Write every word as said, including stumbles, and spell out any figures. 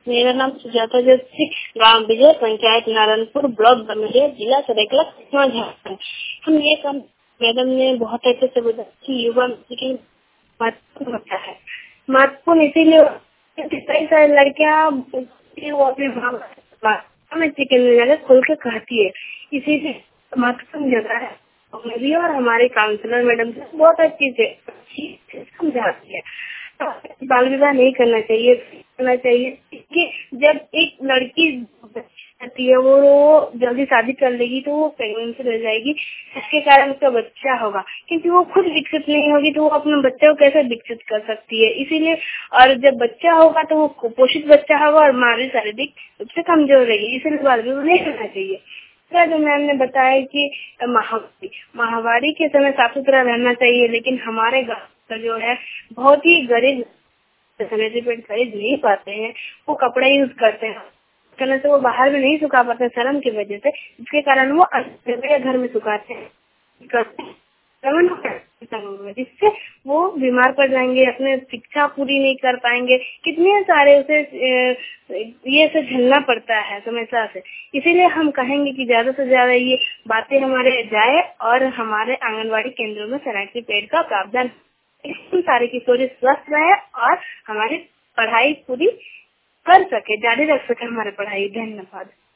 मेरा नाम सुजाता जोशी, गांव विजय, पंचायत नारायणपुर, ब्लॉक बमेरिया, जिला सरायकला, झारखंड। हम ये काम मैडम ने बहुत अच्छे से बताया कि युवा की महत्वपूर्ण होता है। महत्वपूर्ण इसीलिए कई सारी लड़कियां वो अपने माँ बाप में चिकन ज्यादा खुल के कहती है, इसीलिए महत्वपूर्ण जगह है। मेरी और हमारे काउंसलर मैडम से बहुत अच्छी से समझाती है। बाल विवाह नहीं करना चाहिए करना चाहिए कि जब एक लड़की आती है वो जल्दी शादी कर लेगी तो वो प्रेगनेंसी रह जाएगी, इसके कारण उसका बच्चा होगा, क्योंकि वो खुद विकसित नहीं होगी तो वो अपने बच्चे को कैसे विकसित कर सकती है। इसीलिए और जब बच्चा होगा तो वो कुपोषित बच्चा होगा और माँ भी शारीरिक रूप से कमजोर रहेगी, इसीलिए बाल विवाह नहीं करना चाहिए। जो मैम ने बताया कि महावारी महावारी के समय साफ सुथरा रहना चाहिए, लेकिन हमारे गाँव का जो है बहुत ही गरीब सैनिटरी खरीद नहीं पाते हैं, वो कपड़ा यूज करते हैं, करने से वो बाहर में नहीं सुखा पाते शर्म की वजह से, जिसके कारण वो घर में सुखाते हैं, जिससे वो बीमार पड़ जाएंगे, अपने शिक्षा पूरी नहीं कर पाएंगे, कितने सारे उसे ये से झेलना पड़ता है समस्या से। इसीलिए हम कहेंगे कि ज्यादा से ज्यादा ये बातें हमारे जाए और हमारे आंगनबाड़ी केंद्रों में सैनिटरी पैड का प्रावधान, सारे किशोरी स्वस्थ रहे और हमारी पढ़ाई पूरी कर सके, जारी रख सके हमारी पढ़ाई। धन्यवाद।